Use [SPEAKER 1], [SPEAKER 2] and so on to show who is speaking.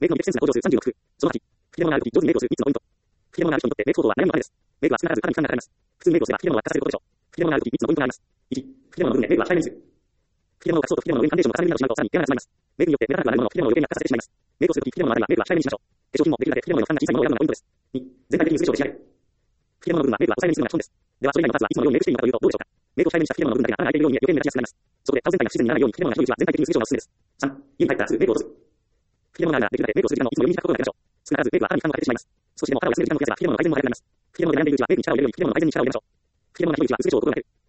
[SPEAKER 1] メイクのメイクセンスが向上数36分。その8。吹き出物があるとき、上手にメイクをする3つのポイント。吹き出物がある人にとってメイク行動は悩みの種です。メイクは少なからず負担にかかります。普通メイクをすれば吹き出物は悪化させることでしょう。吹き出物があるとき3つのポイントがあります。1、吹き出物の部分でメイクは控えめにする。吹き出物を隠そうと吹き出物の上にファンデーションを重ねるなどしまうとさらに手間がかかります。メイクによって目立たなくなるものを吹き出物の余計に悪化させてしまいます。メイクをするとき吹き出物のあるいはメイクは控えめにしましょう。化粧品もできるだけ吹き出物の負担が小さいものを選ぶのがポイントです。2、全体的に薄い化粧で仕上げる。吹き出物の部分はメイクは抑えめにするのが基本です。ではそれ以外のパーツはいつものようにメイクしているのかというとどうでしょうか。メイクを控えめにした吹き出物の部分だけが穴が開いているように見え余計に目立ちやすくなります。そこで顔全体が不自然にならないように吹き出物が広いうちは全体的に薄い化粧がおすすめです。3、家に帰ったらすぐメイクを落とす。吹き出物があるならできるだけメイクをする時間をいつも余裕に使うことができましょう。少なからずメイクは肌に負担をかけてしまいます。少しでも肌を休める時間を増やせば吹き出物の改善も早くなります。吹き出物で悩んでいるうちはメイクに力を入れるように吹き出物の改善に力を入れましょう。吹き出物が広いうちは薄い化粧を心がける。